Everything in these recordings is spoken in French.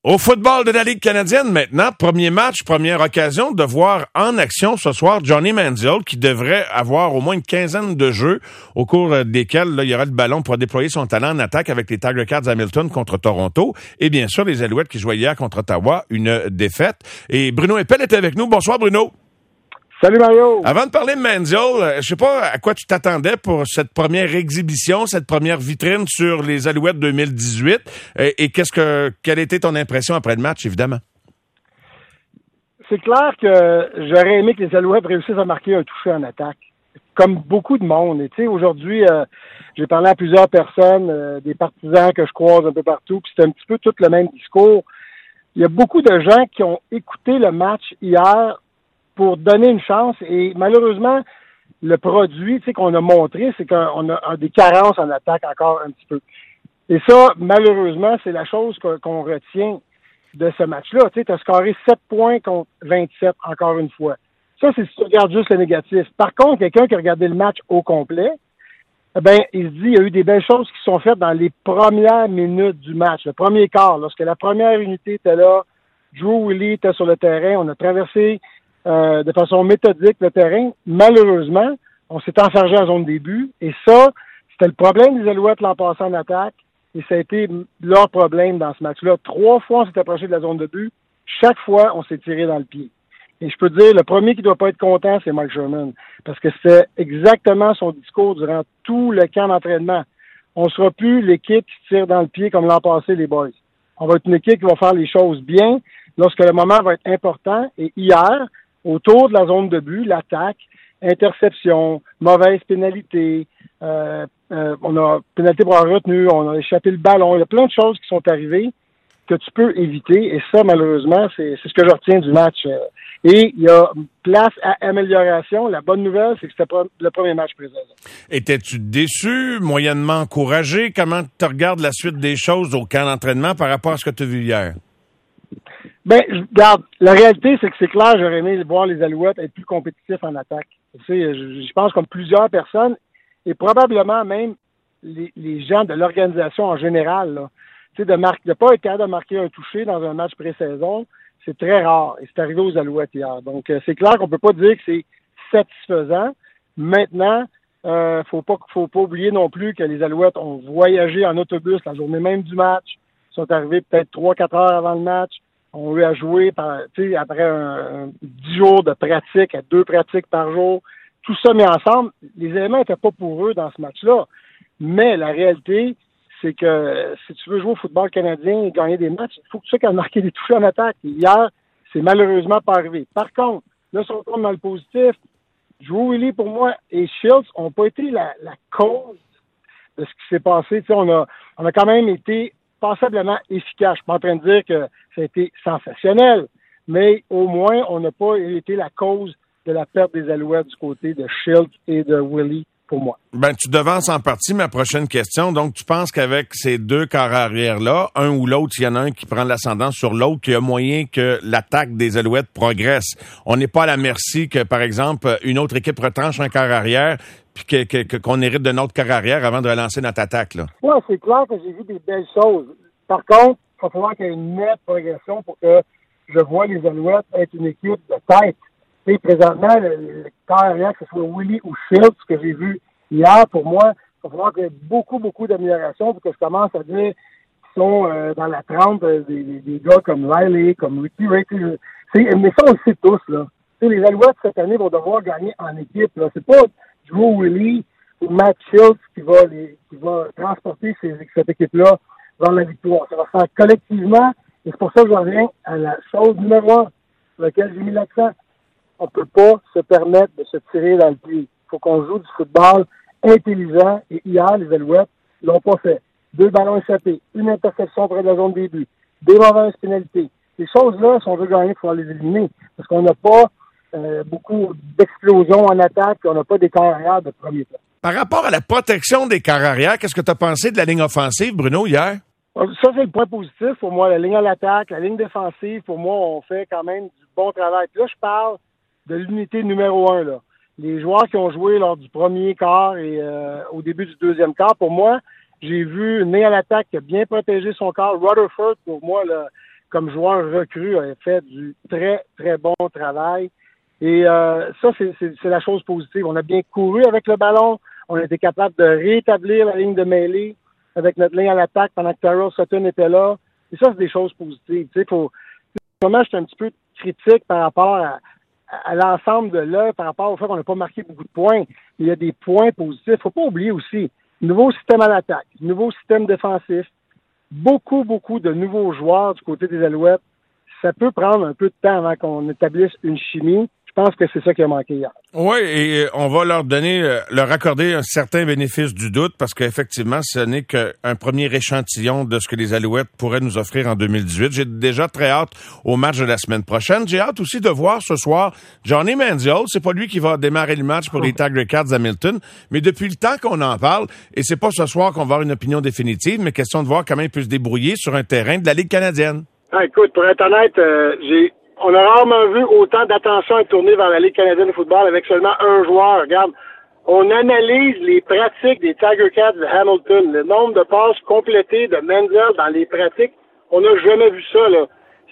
Au football de la Ligue canadienne maintenant, premier match, première occasion de voir en action ce soir Johnny Manziel qui devrait avoir au moins une quinzaine de jeux au cours desquels là, il y aura le ballon pour déployer son talent en attaque avec les Tiger Cats Hamilton contre Toronto et bien sûr les Alouettes qui jouaient hier contre Ottawa, une défaite. Et Bruno Eppel est avec nous. Bonsoir Bruno. Salut Mario! Avant de parler de Manziel, je sais pas à quoi tu t'attendais pour cette première exhibition, cette première vitrine sur les Alouettes 2018 et quelle était ton impression après le match, évidemment? C'est clair que j'aurais aimé que les Alouettes réussissent à marquer un toucher en attaque, comme beaucoup de monde. Et tu sais, aujourd'hui, j'ai parlé à plusieurs personnes, des partisans que je croise un peu partout, puis c'était un petit peu tout le même discours. Il y a beaucoup de gens qui ont écouté le match hier pour donner une chance et malheureusement, le produit qu'on a montré, c'est qu'on a des carences en attaque encore un petit peu. Et ça, malheureusement, c'est la chose qu'on retient de ce match-là. Tu as scoré 7 points contre 27 encore une fois. Ça, c'est si tu regardes juste le négatif. Par contre, quelqu'un qui a regardé le match au complet, il se dit il y a eu des belles choses qui sont faites dans les premières minutes du match, le premier quart, lorsque la première unité était là, Drew Willy était sur le terrain, on a traversé de façon méthodique le terrain. Malheureusement, on s'est enfargé en zone début. Et ça, c'était le problème des Alouettes l'an passé en attaque. Et ça a été leur problème dans ce match-là. 3 fois, on s'est approché de la zone de but. Chaque fois, on s'est tiré dans le pied. Et je peux te dire, le premier qui doit pas être content, c'est Mike Sherman. Parce que c'est exactement son discours durant tout le camp d'entraînement. On sera plus l'équipe qui se tire dans le pied comme l'an passé, les boys. On va être une équipe qui va faire les choses bien lorsque le moment va être important. Et hier, autour de la zone de but, l'attaque, interception, mauvaise pénalité, on a pénalité pour avoir retenu, on a échappé le ballon. Il y a plein de choses qui sont arrivées que tu peux éviter. Et ça, malheureusement, c'est ce que je retiens du match. Et il y a place à amélioration. La bonne nouvelle, c'est que c'était le premier match présent. Étais-tu déçu, moyennement encouragé? Comment tu regardes la suite des choses au camp d'entraînement par rapport à ce que tu as vu hier? Regarde, la réalité, c'est que c'est clair, j'aurais aimé voir les Alouettes être plus compétitifs en attaque. Tu sais, je pense comme plusieurs personnes, et probablement même les gens de l'organisation en général, là. Tu sais, de pas être capable de marquer un toucher dans un match pré-saison, c'est très rare. Et c'est arrivé aux Alouettes hier. Donc, c'est clair qu'on peut pas dire que c'est satisfaisant. Maintenant, faut pas oublier non plus que les Alouettes ont voyagé en autobus la journée même du match. Ils sont arrivés peut-être 3-4 heures avant le match. On eu à jouer après 10 jours de pratique, à 2 pratiques par jour. Tout ça mis ensemble, les éléments n'étaient pas pour eux dans ce match-là. Mais la réalité, c'est que si tu veux jouer au football canadien et gagner des matchs, il faut que tu sois capable de marquer des touches en attaque. Et hier, c'est malheureusement pas arrivé. Par contre, là, si on tombe dans le positif, Drew Willy, pour moi, et Shields n'ont pas été la cause de ce qui s'est passé. Tu sais, on a quand même été passablement efficace. Je suis pas en train de dire que ça a été sensationnel, mais au moins, on n'a pas été la cause de la perte des Alouettes du côté de Shields et de Willy, pour moi. Tu devances en partie ma prochaine question. Donc, tu penses qu'avec ces deux corps arrière-là, un ou l'autre, il y en a un qui prend l'ascendant sur l'autre, qu'il y a moyen que l'attaque des Alouettes progresse. On n'est pas à la merci que, par exemple, une autre équipe retranche un corps arrière puis qu'on hérite d'un autre corps arrière avant de relancer notre attaque, là. Oui, c'est clair que j'ai vu des belles choses. Par contre, il va falloir qu'il y ait une nette progression pour que je vois les Alouettes être une équipe de tête. Et présentement, le corps arrière, que ce soit Willy ou Shields, ce que j'ai vu hier, pour moi, il va falloir qu'il y ait beaucoup, beaucoup d'amélioration pour que je commence à dire qu'ils sont dans la trempe des gars comme Riley, comme Ricky Ray. Mais ça, on le sait tous, là. T'sais, les Alouettes, cette année, vont devoir gagner en équipe, là. C'est pas Drew Willy ou Matt Shields qui va transporter cette équipe-là vers la victoire. Ça va se faire collectivement, et c'est pour ça que je reviens à la chose numéro 1 sur laquelle j'ai mis l'accent. On peut pas se permettre de se tirer dans le pied. Il faut qu'on joue du football intelligent, et hier, les Alouettes l'ont pas fait. 2 ballons échappés, une interception près de la zone de début, des mauvaises pénalités. Ces choses-là, si on veut gagner, il faut les éliminer, parce qu'on n'a pas beaucoup d'explosions en attaque, et on n'a pas des carrières de premier plan. Par rapport à la protection des corps arrière, qu'est-ce que tu as pensé de la ligne offensive, Bruno, hier? Ça, c'est le point positif pour moi. La ligne à l'attaque, la ligne défensive, pour moi, on fait quand même du bon travail. Puis là, je parle de l'unité numéro 1, là. Les joueurs qui ont joué lors du premier quart et au début du deuxième quart, pour moi, j'ai vu une ligne à l'attaque qui a bien protégé son quart. Rutherford, pour moi, là, comme joueur recru, a fait du très, très bon travail. Et ça, c'est la chose positive. On a bien couru avec le ballon. On a été capable de rétablir la ligne de mêlée avec notre ligne à l'attaque pendant que Terrell Sutton était là. Et ça, c'est des choses positives. Tu sais, moi, je suis un petit peu critique par rapport à l'ensemble de l'œuvre, par rapport au fait qu'on n'a pas marqué beaucoup de points. Il y a des points positifs. Faut pas oublier aussi, nouveau système à l'attaque, nouveau système défensif, beaucoup de nouveaux joueurs du côté des Alouettes. Ça peut prendre un peu de temps avant qu'on établisse une chimie. Je pense que c'est ça qui a manqué hier. Oui, et on va leur accorder un certain bénéfice du doute parce qu'effectivement, ce n'est qu'un premier échantillon de ce que les Alouettes pourraient nous offrir en 2018. J'ai déjà très hâte au match de la semaine prochaine. J'ai hâte aussi de voir ce soir Johnny Manziel. C'est pas lui qui va démarrer le match pour les Tiger Cats d'Hamilton, mais depuis le temps qu'on en parle, et c'est pas ce soir qu'on va avoir une opinion définitive, mais question de voir comment il peut se débrouiller sur un terrain de la Ligue canadienne. Ah, écoute, pour être honnête, on a rarement vu autant d'attention être tournée vers la Ligue canadienne de football avec seulement un joueur. Regarde, on analyse les pratiques des Tiger Cats de Hamilton, le nombre de passes complétées de Manziel dans les pratiques. On n'a jamais vu ça, là.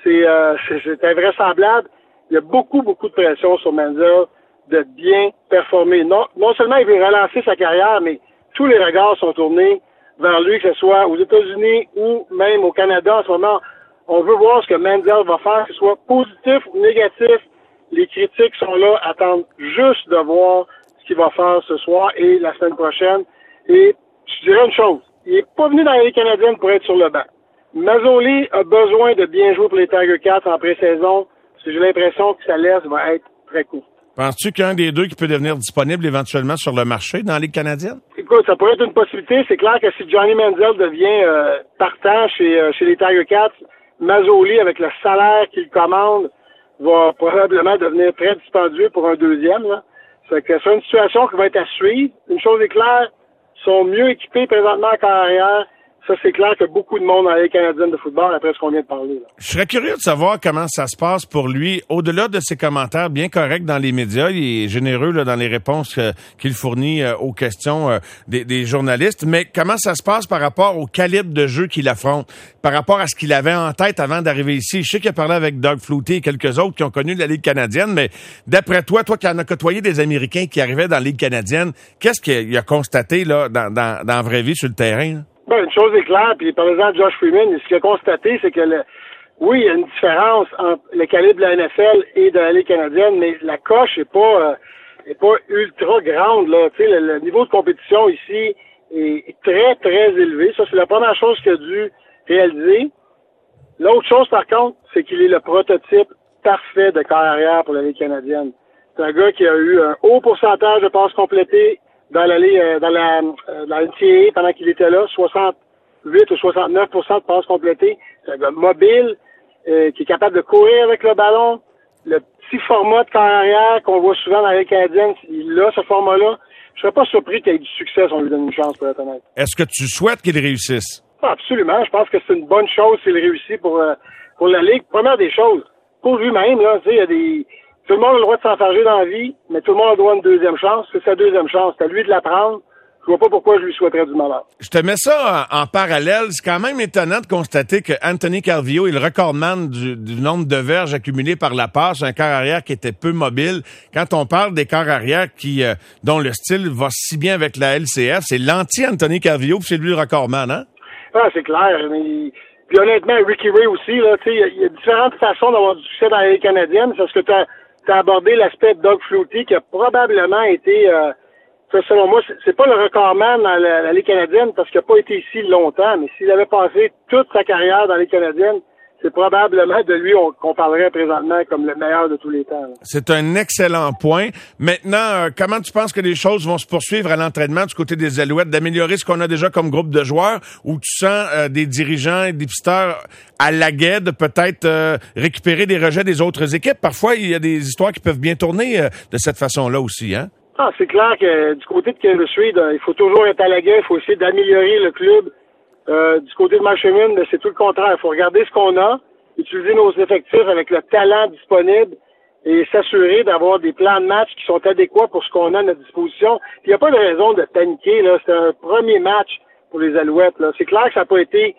C'est invraisemblable. Il y a beaucoup de pression sur Manziel de bien performer. Non seulement il veut relancer sa carrière, mais tous les regards sont tournés vers lui, que ce soit aux États-Unis ou même au Canada en ce moment. On veut voir ce que Manziel va faire, que ce soit positif ou négatif. Les critiques sont là, attendent juste de voir ce qu'il va faire ce soir et la semaine prochaine. Et je dirais une chose, il n'est pas venu dans la Ligue canadienne pour être sur le banc. Mazzoli a besoin de bien jouer pour les Tiger Cats en pré-saison, parce que j'ai l'impression que sa laisse va être très courte. Penses-tu qu'un des deux qui peut devenir disponible éventuellement sur le marché dans la Ligue canadienne? Écoute, ça pourrait être une possibilité. C'est clair que si Johnny Manziel devient partant chez les Tiger Cats, Mazzoli, avec le salaire qu'il commande, va probablement devenir très dispendieux pour un deuxième. Là. C'est une situation qui va être à suivre. Une chose est claire, ils sont mieux équipés présentement en carrière. Ça, c'est clair que beaucoup de monde dans la Ligue canadienne de football, après ce qu'on vient de parler. Là. Je serais curieux de savoir comment ça se passe pour lui. Au-delà de ses commentaires bien corrects dans les médias, il est généreux là, dans les réponses qu'il fournit aux questions des journalistes, mais comment ça se passe par rapport au calibre de jeu qu'il affronte, par rapport à ce qu'il avait en tête avant d'arriver ici? Je sais qu'il a parlé avec Doug Flutie et quelques autres qui ont connu la Ligue canadienne, mais d'après toi qui en as côtoyé des Américains qui arrivaient dans la Ligue canadienne, qu'est-ce qu'il a constaté là dans la vraie vie sur le terrain? Là? Ben, une chose est claire, puis par exemple, Josh Freeman, ce qu'il a constaté, c'est que oui, il y a une différence entre le calibre de la NFL et de la Ligue canadienne, mais la coche est pas ultra grande, là. Tu sais, le niveau de compétition ici est très, très élevé. Ça, c'est la première chose qu'il a dû réaliser. L'autre chose, par contre, c'est qu'il est le prototype parfait de carrière pour la Ligue canadienne. C'est un gars qui a eu un haut pourcentage de passes complétées dans la NCAA pendant qu'il était là, 68 ou 69% de passes complétées. C'est un gars mobile, qui est capable de courir avec le ballon. Le petit format de carrière qu'on voit souvent dans la Ligue canadienne, il a ce format-là. Je serais pas surpris qu'il ait du succès si on lui donne une chance, pour être honnête. Est-ce que tu souhaites qu'il réussisse? Absolument. Je pense que c'est une bonne chose s'il réussit pour la Ligue. Première des choses, pour lui-même, là, tu sais, il y a tout le monde a le droit de s'enfarger dans la vie, mais tout le monde a le droit à une deuxième chance. C'est sa deuxième chance. C'est à lui de la prendre. Je vois pas pourquoi je lui souhaiterais du malheur. Je te mets ça en parallèle. C'est quand même étonnant de constater que Anthony Calvillo est le recordman du nombre de verges accumulées par la passe, un quart arrière qui était peu mobile. Quand on parle des quarts arrière dont le style va si bien avec la LCF, c'est l'anti-Anthony Calvillo, puis c'est lui le recordman, hein? Ah, c'est clair. Mais... Puis honnêtement, Ricky Ray aussi, là, tu sais, il y a différentes façons d'avoir du succès dans la Ligue canadienne. Parce que t'as abordé l'aspect de Doug Flutie qui a probablement été, selon moi, c'est pas le recordman dans la Ligue canadienne parce qu'il n'a pas été ici longtemps, mais s'il avait passé toute sa carrière dans la Ligue canadienne, c'est probablement de lui qu'on parlerait présentement comme le meilleur de tous les temps. Là. C'est un excellent point. Maintenant, comment tu penses que les choses vont se poursuivre à l'entraînement du côté des Alouettes, d'améliorer ce qu'on a déjà comme groupe de joueurs, ou tu sens des dirigeants et des pisteurs à l'aguet de peut-être récupérer des rejets des autres équipes? Parfois, il y a des histoires qui peuvent bien tourner de cette façon-là aussi, hein? Ah, c'est clair que du côté de Kevin Reed, il faut toujours être à l'aguet, il faut essayer d'améliorer le club. Du côté de Marshman, c'est tout le contraire. Il faut regarder ce qu'on a, utiliser nos effectifs avec le talent disponible et s'assurer d'avoir des plans de match qui sont adéquats pour ce qu'on a à notre disposition. Il n'y a pas de raison de paniquer. Là. C'est un premier match pour les Alouettes. Là. C'est clair que ça n'a pas été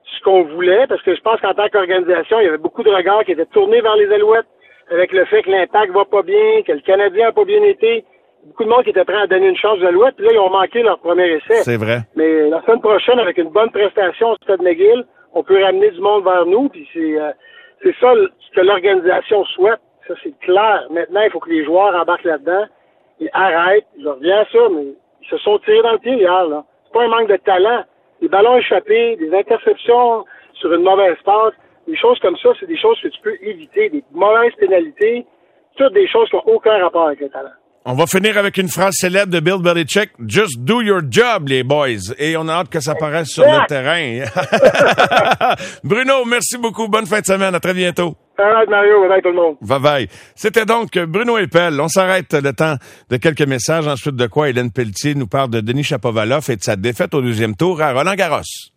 ce qu'on voulait, parce que je pense qu'en tant qu'organisation, il y avait beaucoup de regards qui étaient tournés vers les Alouettes, avec le fait que l'Impact va pas bien, que le Canadien a pas bien été. Beaucoup de monde qui était prêt à donner une chance aux Alouettes, puis là, ils ont manqué leur premier essai. C'est vrai. Mais la semaine prochaine, avec une bonne prestation au Stade McGill, on peut ramener du monde vers nous, puis c'est ça ce que l'organisation souhaite. Ça, c'est clair. Maintenant, il faut que les joueurs embarquent là-dedans et arrêtent. Je reviens à ça, mais ils se sont tirés dans le pied hier, là. C'est pas un manque de talent. Des ballons échappés, des interceptions sur une mauvaise passe, des choses comme ça, c'est des choses que tu peux éviter, des mauvaises pénalités, toutes des choses qui n'ont aucun rapport avec le talent. On va finir avec une phrase célèbre de Bill Belichick. Just do your job, les boys. Et on a hâte que ça paraisse sur le terrain. Bruno, merci beaucoup. Bonne fin de semaine. À très bientôt. Alright, Mario. Bye bye tout le monde. Bye bye. C'était donc Bruno Eppel. On s'arrête le temps de quelques messages. Ensuite de quoi Hélène Pelletier nous parle de Denis Shapovalov et de sa défaite au deuxième tour à Roland-Garros.